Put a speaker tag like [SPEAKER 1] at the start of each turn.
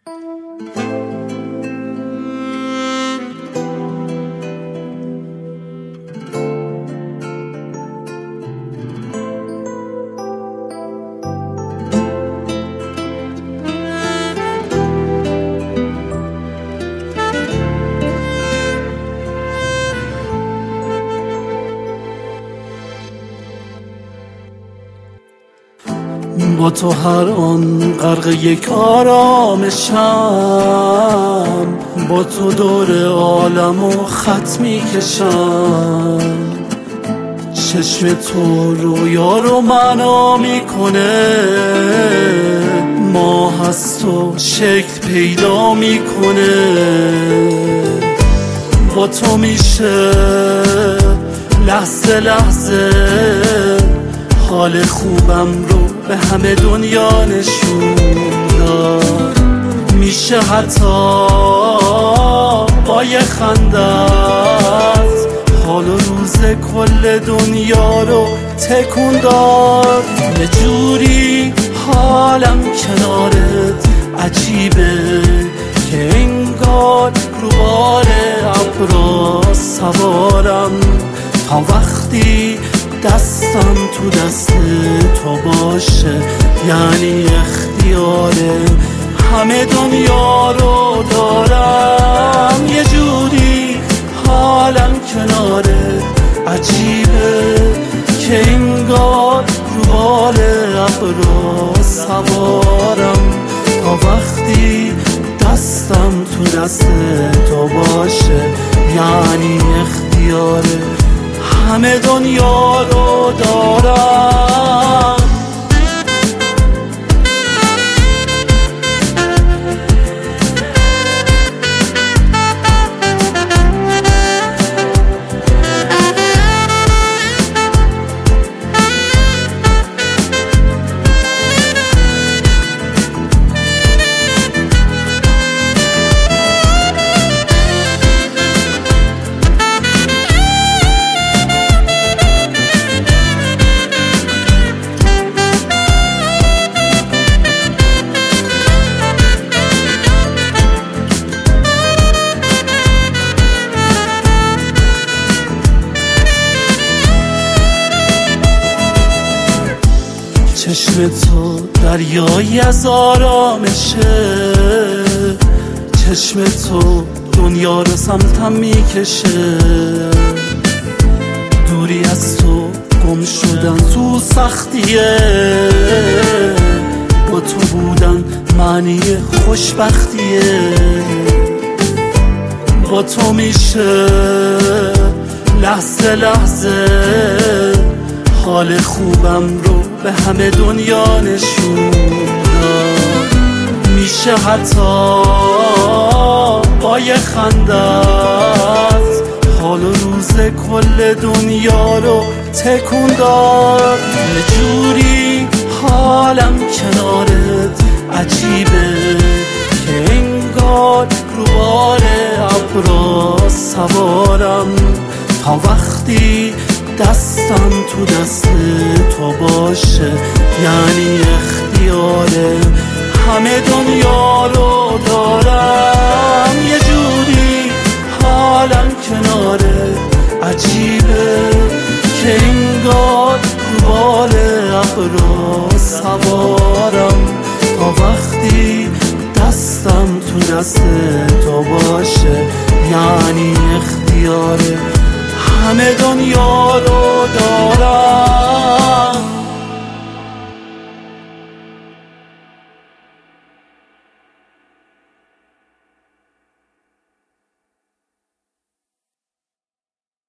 [SPEAKER 1] با تو هر آن غرق یک آرامشم، با تو دور عالمو خط میکشم. چشم تو رویا رو معنا میکنه، ماه از تو شکل پیدا میکنه. با تو میشه لحظه لحظه حال خوبم رو به همه دنیا نشون داد. میشه حتی با یه خندت حال و روز کل دنیا رو تکون داد. یه جوری حالم کنارت عجیبه که انگار رو بار ابرا سوارم، تا وقتی دستم تو دست تو باشه یعنی اختیار همه دنیا رو دارم. یه جوری حالم کنارت عجیبه که انگار رو بال ابرا سوارم، تا وقتی دستم تو دست تو باشه یعنی اختیار همه دنیا رو دارم. چشم تو دریایی از آرامشه، چشم تو دنیا رو سمتم میکشه. دوری از تو گم شدن تو سختیه، با تو بودن معنی خوشبختیه. با تو میشه لحظه لحظه حال خوبم رو به همه دنیا نشون داد. میشه حتی با یه خندت حال و روز کل دنیا رو تکون داد. یه جوری حالم کنارت عجیبه که انگار رو بار ابرا سوارم، تا وقتی دستم تو دست تو باشه یعنی اختیار همه دنیا رو دارم. یه جوری حالم کنارت عجیبه که انگار رو بال ابرا سوارم، تا وقتی دستم تو دست تو باشه یعنی اختیار همه دنیا رو دارم.